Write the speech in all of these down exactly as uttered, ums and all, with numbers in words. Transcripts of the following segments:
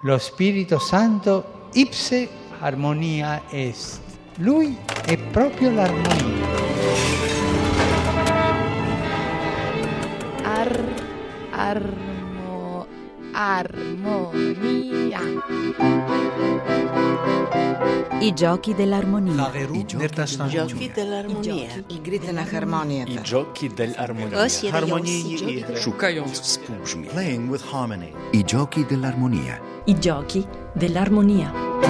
Lo Spirito Santo ipse armonia est. Lui è proprio l'armonia. Ar, armo, armonia. I giochi dell'armonia. I giochi dell'armonia. I gry na harmonię. I giochi dell'armonia. Harmonijni igry. Szukając współbrzmi. Playing with harmony. I giochi dell'armonia. I giochi dell'armonia.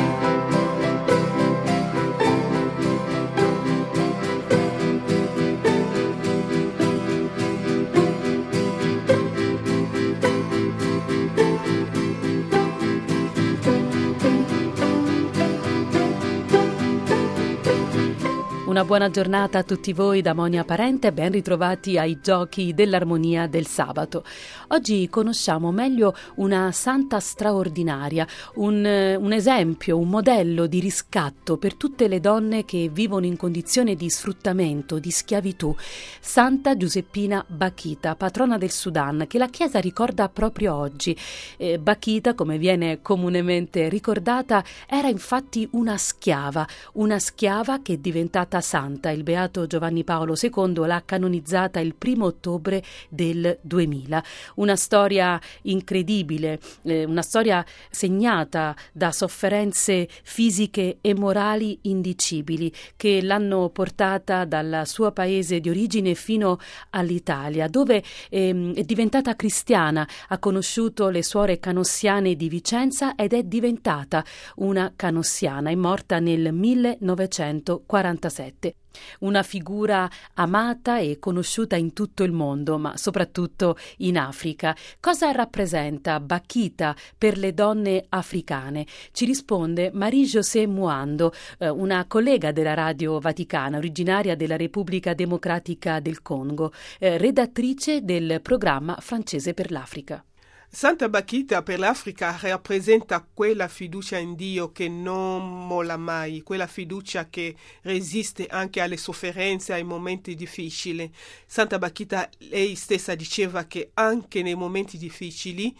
Una buona giornata a tutti voi da Monia Parente, ben ritrovati ai Giochi dell'Armonia del sabato. Oggi conosciamo meglio una santa straordinaria, un, un esempio, un modello di riscatto per tutte le donne che vivono in condizione di sfruttamento, di schiavitù. Santa Giuseppina Bakhita, patrona del Sudan, che la Chiesa ricorda proprio oggi. Eh, Bakhita, come viene comunemente ricordata, era infatti una schiava, una schiava che è diventata santa. Il beato Giovanni Paolo secondo l'ha canonizzata il primo ottobre del duemila. Una storia incredibile, eh, una storia segnata da sofferenze fisiche e morali indicibili che l'hanno portata dal suo paese di origine fino all'Italia, dove eh, è diventata cristiana, ha conosciuto le suore canossiane di Vicenza ed è diventata una canossiana. È morta nel millenovecentoquarantasette. Una figura amata e conosciuta in tutto il mondo, ma soprattutto in Africa. Cosa rappresenta Bakhita per le donne africane? Ci risponde Marie-José Muando, una collega della Radio Vaticana, originaria della Repubblica Democratica del Congo, redattrice del programma francese per l'Africa. Santa Bakhita per l'Africa rappresenta quella fiducia in Dio che non molla mai, quella fiducia che resiste anche alle sofferenze, ai momenti difficili. Santa Bakhita lei stessa diceva che anche nei momenti difficili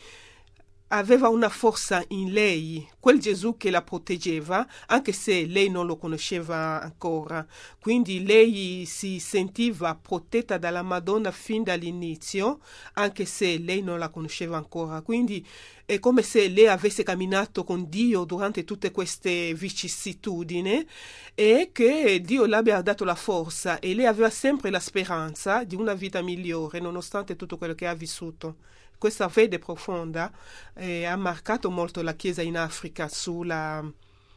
aveva una forza in lei, quel Gesù che la proteggeva, anche se lei non lo conosceva ancora. Quindi lei si sentiva protetta dalla Madonna fin dall'inizio, anche se lei non la conosceva ancora. Quindi è come se lei avesse camminato con Dio durante tutte queste vicissitudini e che Dio le abbia dato la forza e lei aveva sempre la speranza di una vita migliore, nonostante tutto quello che ha vissuto. Questa fede profonda eh, ha marcato molto la Chiesa in Africa sulla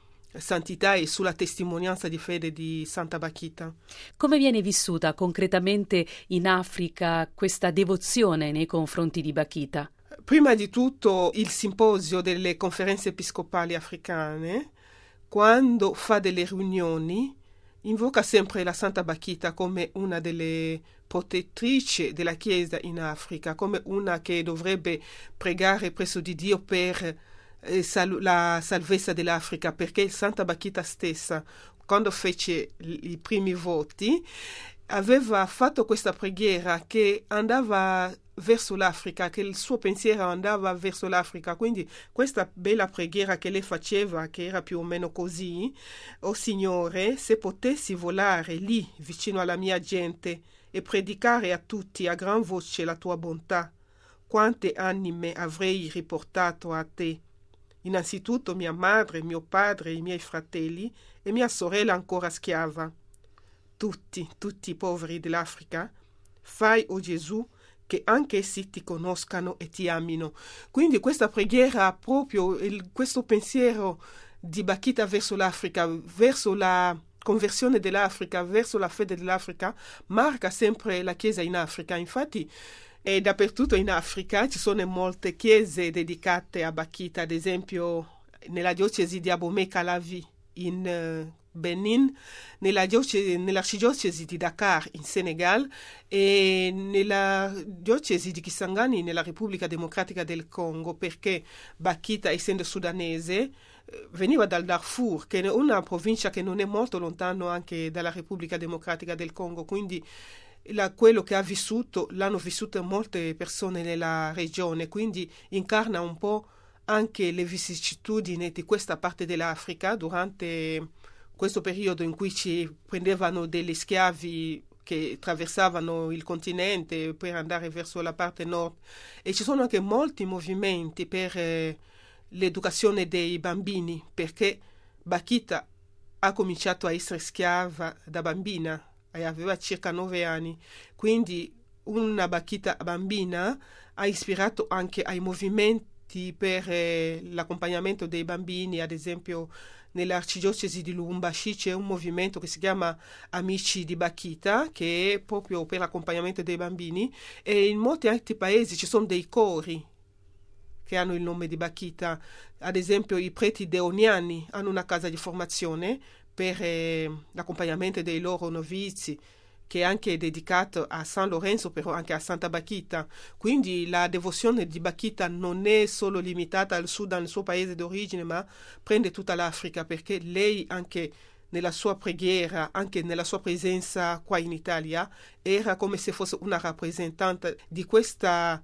santità e sulla testimonianza di fede di Santa Bakhita. Come viene vissuta concretamente in Africa questa devozione nei confronti di Bakhita? Prima di tutto il simposio delle conferenze episcopali africane, quando fa delle riunioni, invoca sempre la Santa Bakhita come una delle protettrici della Chiesa in Africa, come una che dovrebbe pregare presso di Dio per eh, sal- la salvezza dell'Africa, perché Santa Bakhita stessa, quando fece i primi voti, aveva fatto questa preghiera che andava verso l'Africa, che il suo pensiero andava verso l'Africa. Quindi questa bella preghiera che lei faceva, che era più o meno così: «O Signore, se potessi volare lì vicino alla mia gente e predicare a tutti a gran voce la tua bontà, quante anime avrei riportato a te. Innanzitutto mia madre, mio padre, i miei fratelli e mia sorella ancora schiava. Tutti, tutti i poveri dell'Africa, fai, o Gesù, che anche essi ti conoscano e ti amino». Quindi questa preghiera, proprio il, questo pensiero di Bakhita verso l'Africa, verso la conversione dell'Africa, verso la fede dell'Africa, marca sempre la Chiesa in Africa. Infatti e dappertutto in Africa ci sono molte chiese dedicate a Bakhita, ad esempio nella diocesi di Abomey-Calavi in uh, Benin, nella diocesi, nell'arcidiocesi di Dakar in Senegal e nella diocesi di Kisangani nella Repubblica Democratica del Congo, perché Bakhita, essendo sudanese, veniva dal Darfur, che è una provincia che non è molto lontano anche dalla Repubblica Democratica del Congo, quindi la, quello che ha vissuto l'hanno vissuto molte persone nella regione, quindi incarna un po' anche le vicissitudini di questa parte dell'Africa durante questo periodo in cui ci prendevano degli schiavi che attraversavano il continente per andare verso la parte nord, e ci sono anche molti movimenti per eh, l'educazione dei bambini, perché Bakita ha cominciato a essere schiava da bambina e aveva circa nove anni, quindi una Bakita bambina ha ispirato anche ai movimenti per eh, l'accompagnamento dei bambini. Ad esempio nell'arcidiocesi di Lubumbashi c'è un movimento che si chiama Amici di Bakita, che è proprio per l'accompagnamento dei bambini, e in molti altri paesi ci sono dei cori che hanno il nome di Bakita. Ad esempio i preti deoniani hanno una casa di formazione per eh, l'accompagnamento dei loro novizi, che è anche dedicato a San Lorenzo, però anche a Santa Bakita. Quindi la devozione di Bakita non è solo limitata al Sudan, al suo paese d'origine, ma prende tutta l'Africa, perché lei anche nella sua preghiera, anche nella sua presenza qua in Italia, era come se fosse una rappresentante di questa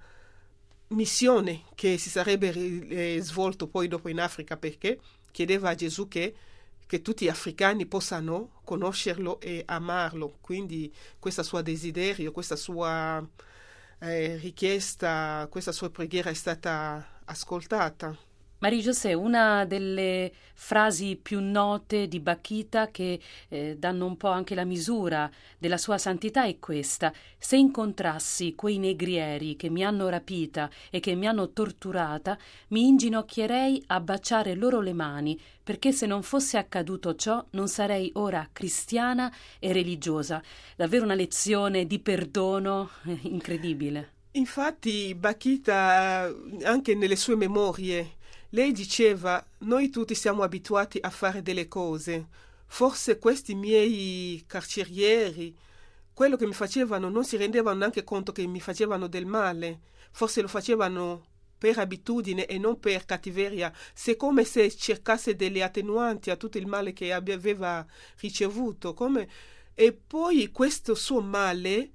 missione che si sarebbe eh, svolto poi dopo in Africa, perché chiedeva a Gesù che, che tutti gli africani possano conoscerlo e amarlo. Quindi questo suo desiderio, questa sua eh, richiesta, questa sua preghiera è stata ascoltata. Marie José, una delle frasi più note di Bakita che eh, danno un po' anche la misura della sua santità è questa: se incontrassi quei negrieri che mi hanno rapita e che mi hanno torturata, mi inginocchierei a baciare loro le mani, perché se non fosse accaduto ciò non sarei ora cristiana e religiosa. Davvero una lezione di perdono eh, incredibile. Infatti Bakita, anche nelle sue memorie, lei diceva: noi tutti siamo abituati a fare delle cose, forse questi miei carcerieri, quello che mi facevano, non si rendevano neanche conto che mi facevano del male, forse lo facevano per abitudine e non per cattiveria, se come se cercasse delle attenuanti a tutto il male che aveva ricevuto. Come... E poi questo suo male,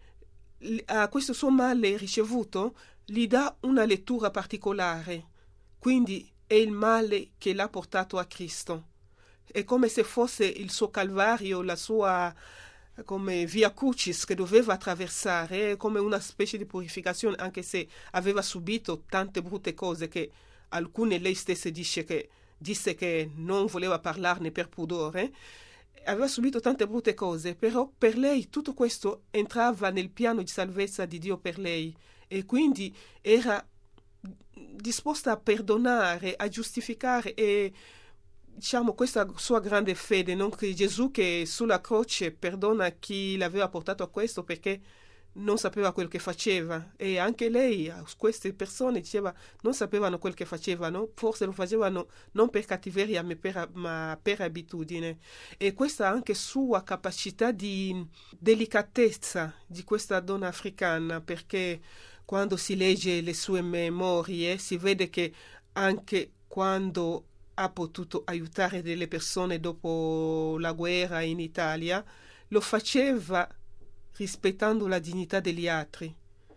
a questo suo male ricevuto, gli dà una lettura particolare, quindi è il male che l'ha portato a Cristo. È come se fosse il suo calvario, la sua come via crucis che doveva attraversare, come una specie di purificazione, anche se aveva subito tante brutte cose che alcune lei stessa dice che, disse che non voleva parlarne per pudore. Aveva subito tante brutte cose, però per lei tutto questo entrava nel piano di salvezza di Dio per lei, e quindi era disposta a perdonare, a giustificare, e diciamo questa sua grande fede, non che Gesù che sulla croce perdona chi l'aveva portato a questo perché non sapeva quel che faceva, e anche lei, queste persone diceva non sapevano quel che facevano, forse lo facevano non per cattiveria ma per, ma per abitudine. E questa anche sua capacità di delicatezza di questa donna africana, perché quando si legge le sue memorie si vede che anche quando ha potuto aiutare delle persone dopo la guerra in Italia, lo faceva rispettando la dignità degli altri.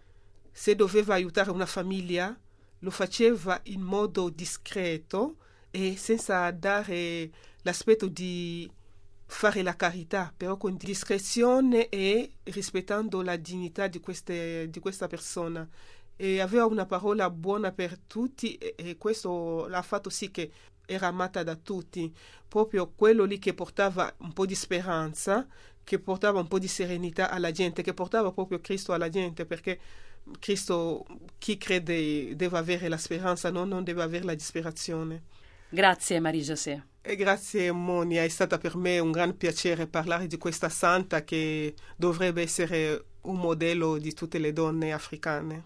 Se doveva aiutare una famiglia, lo faceva in modo discreto e senza dare l'aspetto di fare la carità, però con discrezione e rispettando la dignità di, queste, di questa persona. E aveva una parola buona per tutti, e, e questo l'ha fatto sì che era amata da tutti, proprio quello lì che portava un po' di speranza, che portava un po' di serenità alla gente, che portava proprio Cristo alla gente, perché Cristo, chi crede deve avere la speranza, no? Non deve avere la disperazione. Grazie Marie José. E grazie Monia, è stato per me un gran piacere parlare di questa santa che dovrebbe essere un modello di tutte le donne africane.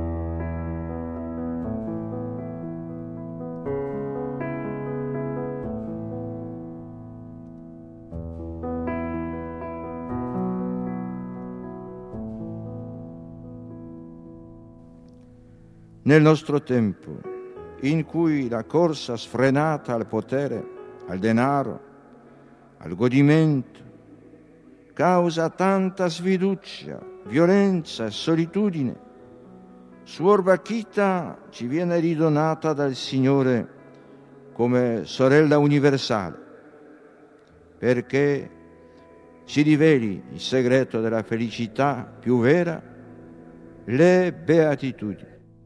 Nel nostro tempo, in cui la corsa sfrenata al potere, al denaro, al godimento, causa tanta sfiducia, violenza e solitudine, Suor Bakhita ci viene ridonata dal Signore come sorella universale, perché si riveli il segreto della felicità più vera, le beatitudini.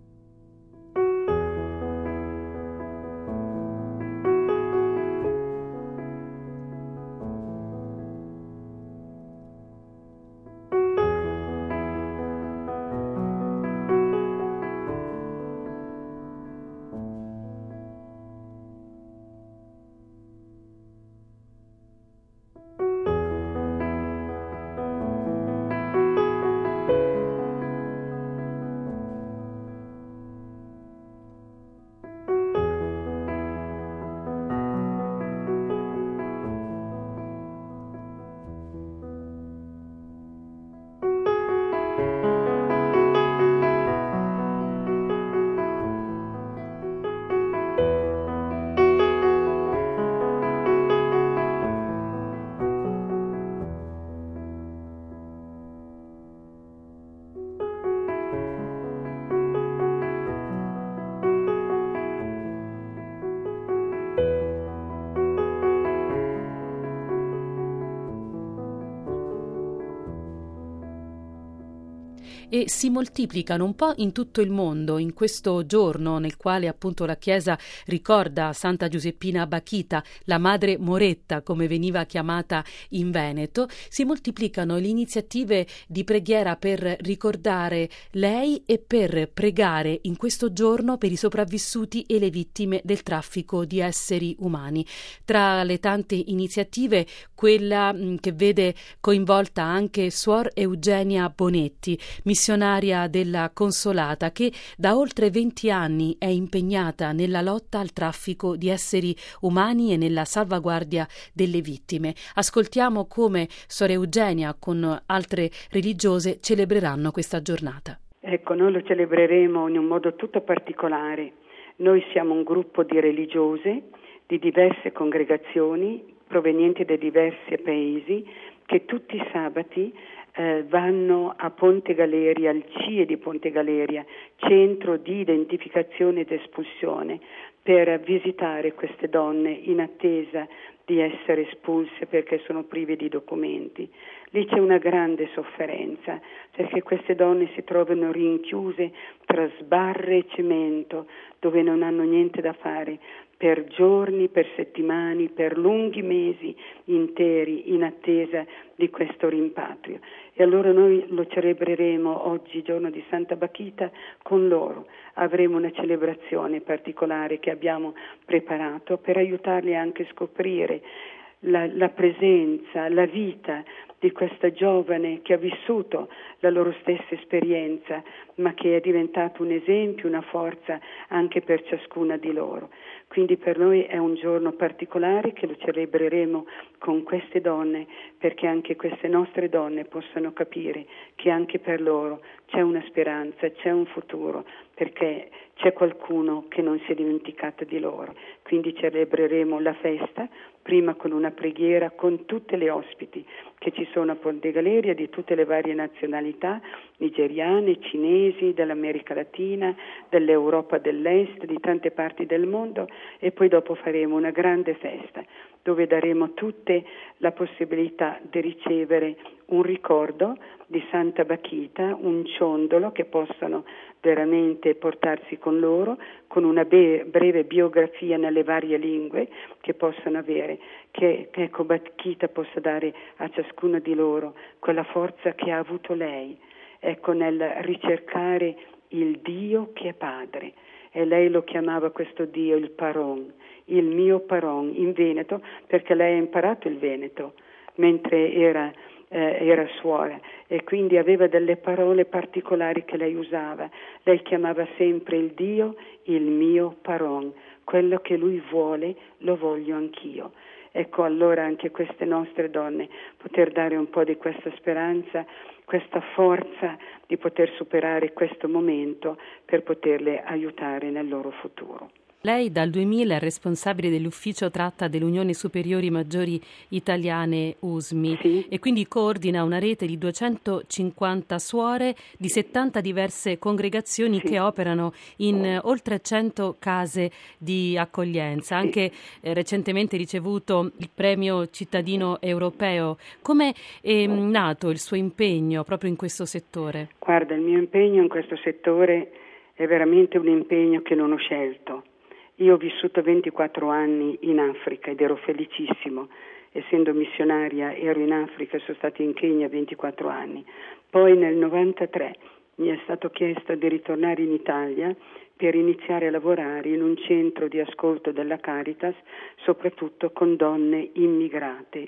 E si moltiplicano un po' in tutto il mondo in questo giorno nel quale appunto la Chiesa ricorda Santa Giuseppina Bakhita, la madre Moretta come veniva chiamata in Veneto. Si moltiplicano le iniziative di preghiera per ricordare lei e per pregare in questo giorno per i sopravvissuti e le vittime del traffico di esseri umani. Tra le tante iniziative quella mh, che vede coinvolta anche Suor Eugenia Bonetti, missionaria della Consolata, che da oltre venti anni è impegnata nella lotta al traffico di esseri umani e nella salvaguardia delle vittime. Ascoltiamo come Suor Eugenia con altre religiose celebreranno questa giornata. Ecco, noi lo celebreremo in un modo tutto particolare. Noi siamo un gruppo di religiose di diverse congregazioni provenienti da diversi paesi che tutti i sabati Eh, vanno a Ponte Galeria, al C I E di Ponte Galeria, centro di identificazione ed espulsione, per visitare queste donne in attesa di essere espulse perché sono prive di documenti. Lì c'è una grande sofferenza perché queste donne si trovano rinchiuse tra sbarre e cemento dove non hanno niente da fare per giorni, per settimane, per lunghi mesi interi in attesa di questo rimpatrio. E allora noi lo celebreremo oggi, giorno di Santa Bakhita, con loro. Avremo una celebrazione particolare che abbiamo preparato per aiutarli anche a scoprire la, la presenza, la vita di questa giovane che ha vissuto la loro stessa esperienza, ma che è diventato un esempio, una forza anche per ciascuna di loro. Quindi per noi è un giorno particolare che lo celebreremo con queste donne, perché anche queste nostre donne possano capire che anche per loro c'è una speranza, c'è un futuro, perché c'è qualcuno che non si è dimenticato di loro. Quindi celebreremo la festa, prima con una preghiera con tutte le ospiti che ci sono a Ponte Galeria, di tutte le varie nazionalità, nigeriane, cinesi, dell'America Latina, dell'Europa dell'Est, di tante parti del mondo, e poi dopo faremo una grande festa dove daremo tutte la possibilità di ricevere un ricordo di Santa Bakhita, un ciondolo che possano veramente portarsi con loro, con una be- breve biografia nelle varie lingue che possano avere, che, che ecco Bakhita possa dare a ciascuno di loro quella forza che ha avuto lei, ecco, nel ricercare il Dio che è Padre. E lei lo chiamava questo Dio il Paron, il mio Paron, in Veneto, perché lei ha imparato il Veneto mentre era, eh, era suora, e quindi aveva delle parole particolari che lei usava. Lei chiamava sempre il Dio il mio Paron, quello che lui vuole lo voglio anch'io. Ecco, allora anche queste nostre donne poter dare un po' di questa speranza, questa forza di poter superare questo momento per poterle aiutare nel loro futuro. Lei dal duemila è responsabile dell'Ufficio Tratta dell'Unione Superiori Maggiori Italiane U S M I, sì. E quindi coordina una rete di duecentocinquanta suore di settanta diverse congregazioni, sì, che operano in oltre cento case di accoglienza. Sì. Anche eh, recentemente ricevuto il premio cittadino europeo. Come è nato il suo impegno proprio in questo settore? Guarda, il mio impegno in questo settore è veramente un impegno che non ho scelto. Io ho vissuto ventiquattro anni in Africa ed ero felicissimo. Essendo missionaria ero in Africa, sono stata in Kenya ventiquattro anni. Poi nel novantatré mi è stato chiesto di ritornare in Italia per iniziare a lavorare in un centro di ascolto della Caritas, soprattutto con donne immigrate.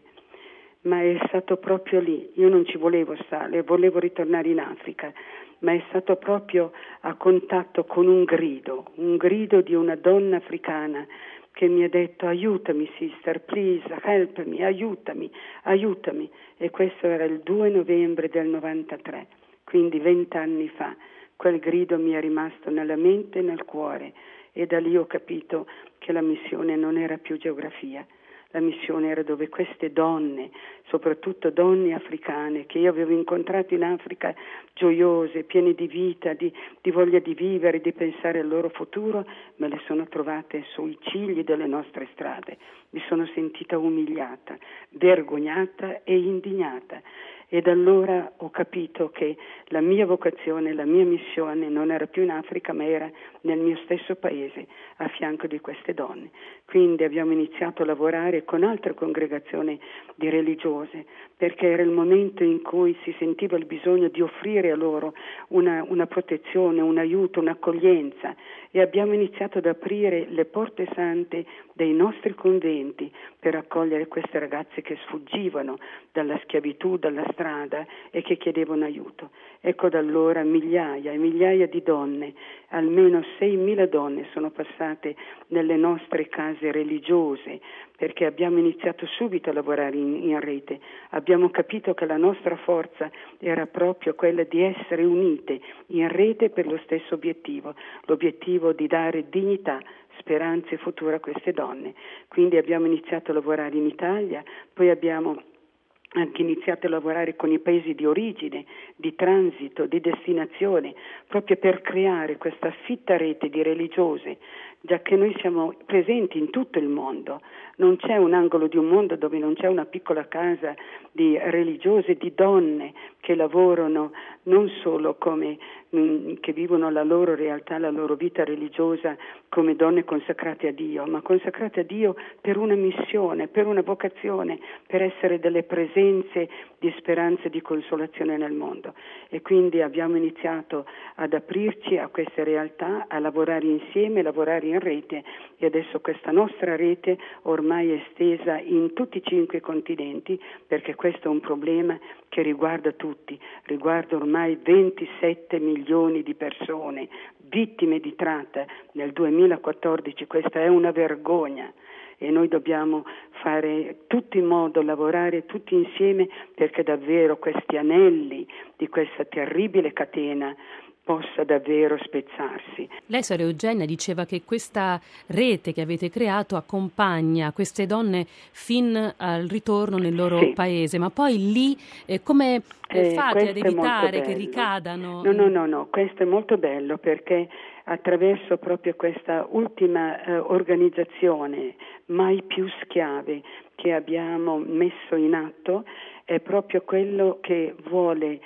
Ma è stato proprio lì, io non ci volevo stare, volevo ritornare in Africa, ma è stato proprio a contatto con un grido, un grido di una donna africana che mi ha detto aiutami sister, please, help me, aiutami, aiutami. E questo era il due novembre del novantatré, quindi vent'anni fa. Quel grido mi è rimasto nella mente e nel cuore e da lì ho capito che la missione non era più geografia. La missione era dove queste donne, soprattutto donne africane, che io avevo incontrato in Africa, gioiose, piene di vita, di, di voglia di vivere, di pensare al loro futuro, me le sono trovate sui cigli delle nostre strade. Mi sono sentita umiliata, vergognata e indignata. E da allora ho capito che la mia vocazione, la mia missione non era più in Africa, ma era nel mio stesso paese, a fianco di queste donne. Quindi abbiamo iniziato a lavorare con altre congregazioni di religiose, perché era il momento in cui si sentiva il bisogno di offrire a loro una, una protezione, un aiuto, un'accoglienza, e abbiamo iniziato ad aprire le porte sante dei nostri conventi per accogliere queste ragazze che sfuggivano dalla schiavitù, dalla strada e che chiedevano aiuto. Ecco da allora migliaia e migliaia di donne, almeno seimila donne sono passate nelle nostre case religiose, perché abbiamo iniziato subito a lavorare in, in rete. Abbiamo capito che la nostra forza era proprio quella di essere unite in rete per lo stesso obiettivo, l'obiettivo di dare dignità, speranza e futuro a queste donne. Quindi abbiamo iniziato a lavorare in Italia, poi abbiamo anche iniziato a lavorare con i paesi di origine, di transito, di destinazione, proprio per creare questa fitta rete di religiose, già che noi siamo presenti in tutto il mondo. Non c'è un angolo di un mondo dove non c'è una piccola casa di religiose, di donne che lavorano non solo come mh, che vivono la loro realtà, la loro vita religiosa come donne consacrate a Dio, ma consacrate a Dio per una missione, per una vocazione, per essere delle presenze di speranza e di consolazione nel mondo. E quindi abbiamo iniziato ad aprirci a queste realtà, a lavorare insieme, a lavorare in rete, e adesso questa nostra rete ormai è estesa in tutti i cinque continenti, perché questo è un problema che riguarda tutti, riguarda ormai ventisette milioni di persone vittime di tratta nel duemilaquattordici. Questa è una vergogna e noi dobbiamo fare tutto in modo, lavorare tutti insieme perché davvero questi anelli di questa terribile catena possa davvero spezzarsi. Lei, Sora Eugenia, diceva che questa rete che avete creato accompagna queste donne fin al ritorno nel loro sì. paese, ma poi lì eh, come eh, fate ad evitare che ricadano? No, no, no, no, questo è molto bello perché attraverso proprio questa ultima eh, organizzazione Mai più schiave che abbiamo messo in atto è proprio quello che vuole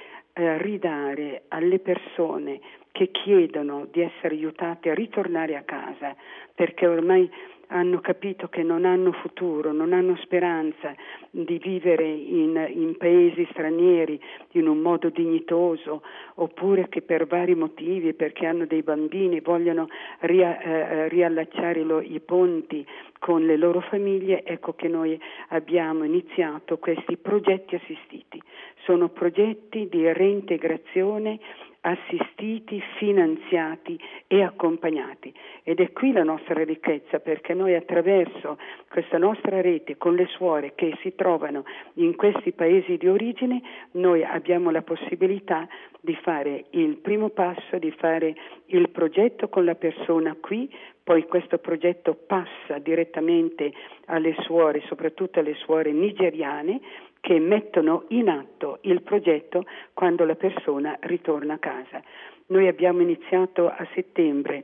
ridare alle persone che chiedono di essere aiutate a ritornare a casa, perché ormai hanno capito che non hanno futuro, non hanno speranza di vivere in, in paesi stranieri in un modo dignitoso, oppure che per vari motivi, perché hanno dei bambini, vogliono ria, eh, riallacciare lo, i ponti con le loro famiglie. Ecco che noi abbiamo iniziato questi progetti assistiti. Sono progetti di reintegrazione assistiti, finanziati e accompagnati. Ed è qui la nostra ricchezza, perché noi attraverso questa nostra rete con le suore che si trovano in questi paesi di origine, noi abbiamo la possibilità di fare il primo passo, di fare il progetto con la persona qui, poi questo progetto passa direttamente alle suore, soprattutto alle suore nigeriane, che mettono in atto il progetto quando la persona ritorna a casa. Noi abbiamo iniziato a settembre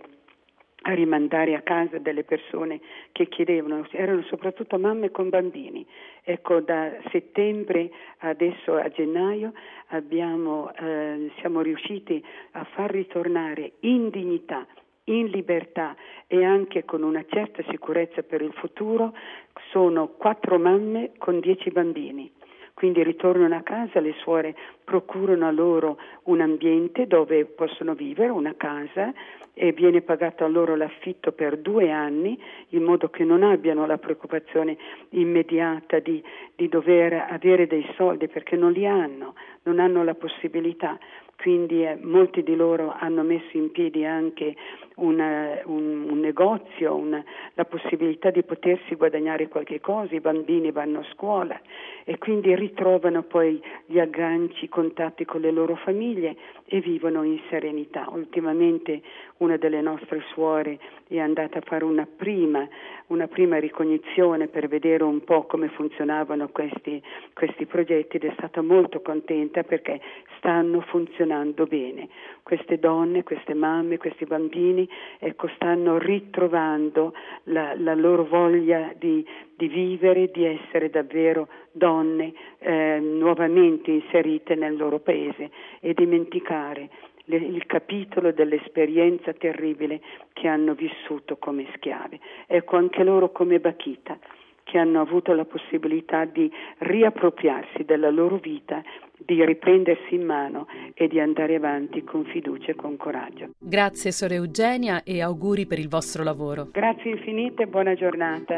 a rimandare a casa delle persone che chiedevano, erano soprattutto mamme con bambini. Ecco, da settembre adesso a gennaio abbiamo, eh, siamo riusciti a far ritornare in dignità, in libertà e anche con una certa sicurezza per il futuro, sono quattro mamme con dieci bambini. Quindi ritornano a casa, le suore procurano a loro un ambiente dove possono vivere, una casa, e viene pagato a loro l'affitto per due anni, in modo che non abbiano la preoccupazione immediata di, di dover avere dei soldi, perché non li hanno, non hanno la possibilità. Quindi eh, molti di loro hanno messo in piedi anche una, un, un negozio, una, la possibilità di potersi guadagnare qualche cosa, i bambini vanno a scuola e quindi ritrovano poi gli agganci, i contatti con le loro famiglie e vivono in serenità. Ultimamente una delle nostre suore è andata a fare una prima, una prima ricognizione per vedere un po' come funzionavano questi, questi progetti ed è stata molto contenta perché stanno funzionando bene. Queste donne, queste mamme, questi bambini ecco, stanno ritrovando la, la loro voglia di, di vivere, di essere davvero donne eh, nuovamente inserite nel loro paese e dimenticare le, il capitolo dell'esperienza terribile che hanno vissuto come schiave. Ecco, anche loro come Bakita, che hanno avuto la possibilità di riappropriarsi della loro vita, di riprendersi in mano e di andare avanti con fiducia e con coraggio. Grazie Sor Eugenia e auguri per il vostro lavoro. Grazie infinite e buona giornata.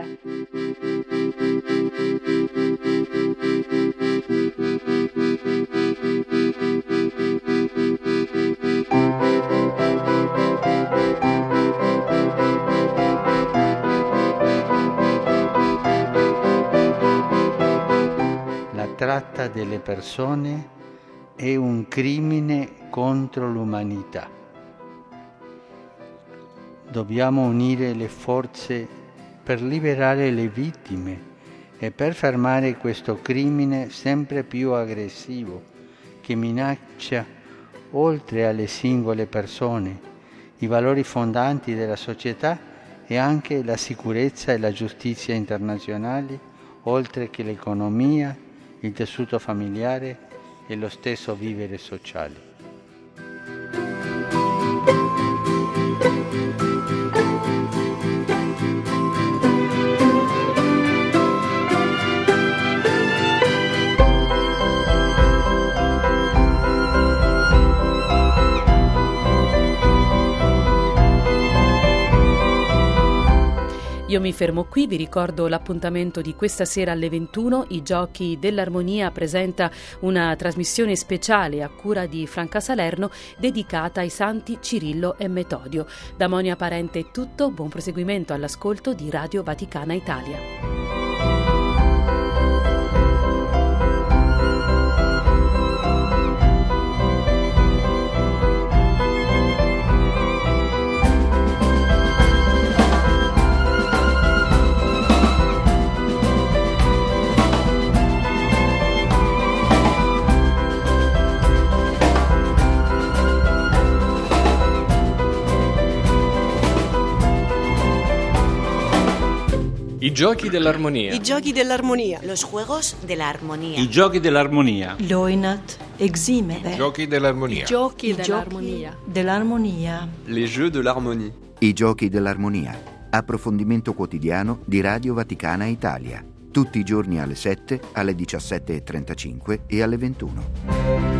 Tratta delle persone è un crimine contro l'umanità. Dobbiamo unire le forze per liberare le vittime e per fermare questo crimine sempre più aggressivo che minaccia, oltre alle singole persone, i valori fondanti della società e anche la sicurezza e la giustizia internazionali, oltre che l'economia, il tessuto familiare e lo stesso vivere sociale. Io mi fermo qui, vi ricordo l'appuntamento di questa sera alle ventuno. I Giochi dell'Armonia presenta una trasmissione speciale a cura di Franca Salerno dedicata ai santi Cirillo e Metodio. Da Monia Parente è tutto, buon proseguimento all'ascolto di Radio Vaticana Italia. I Giochi dell'Armonia. I Giochi dell'Armonia. Los Juegos de la Armonía. I Giochi dell'Armonia. Loinat eximere. I Giochi dell'Armonia. I Giochi I dell'Armonia. Giochi dell'Armonia. Les Jeux de l'Harmonie. I Giochi dell'Armonia. Approfondimento quotidiano di Radio Vaticana Italia. Tutti i giorni alle sette, alle diciassette e trentacinque e alle ventuno.